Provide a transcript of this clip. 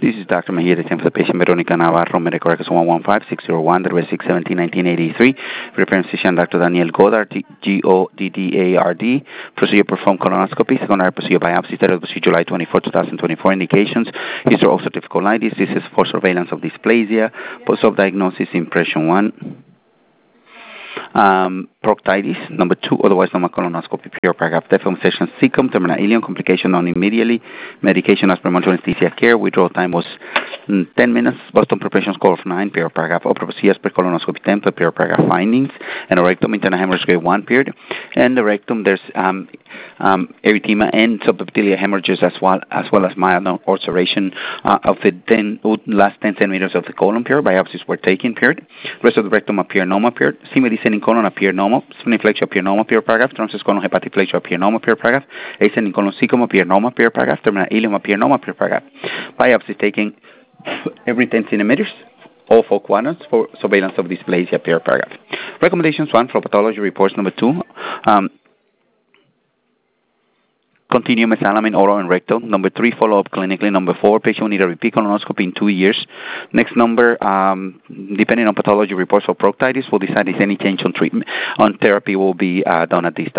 This is Dr. Mejia, the for the patient Veronica Navarro, medical records 115-601-617-1983. Reference physician Dr. Daniel Goddard, Goddard. Procedure performed colonoscopy, secondary procedure biopsy, third procedure July 24, 2024. Indications, history of ulcerative colitis. This is for surveillance of dysplasia. Post-op diagnosis, impression 1. Proctitis, number 2, otherwise known as colonoscopy, pure paragraph. Deformation, cecum, terminal ileum, complication known immediately. Medication as per monitoring anesthesia care. Withdrawal time was 10 minutes. Boston preparation score of 9, pure paragraph. Opera per colonoscopy 10, pure paragraph findings. And a rectum, internal hemorrhage grade 1, period. And the rectum, there's erythema and subepithelial hemorrhages as well as mild ulceration of the last 10 centimeters of the colon, period. Biopsies were taken, period. Rest of the rectum appear normal, period. Semi descending colon appear normal. Spleen flexure appear normal, pure paragraph. Transverse colon hepatic flexure appear normal, pure paragraph. Ascending colon cecum appear normal, pure paragraph. Terminal ileum appear normal, pure paragraph. Biopsy taken every 10 centimeters. All 4 quadrants for surveillance of dysplasia, pure paragraph. Recommendations 1 for pathology reports. Number 2. Continue mesalamine oral and rectal. Number 3, follow-up clinically. Number 4, patient will need a repeat colonoscopy in 2 years. Next number, depending on pathology reports for proctitis, we'll decide if any change on treatment, on therapy will be done at this time.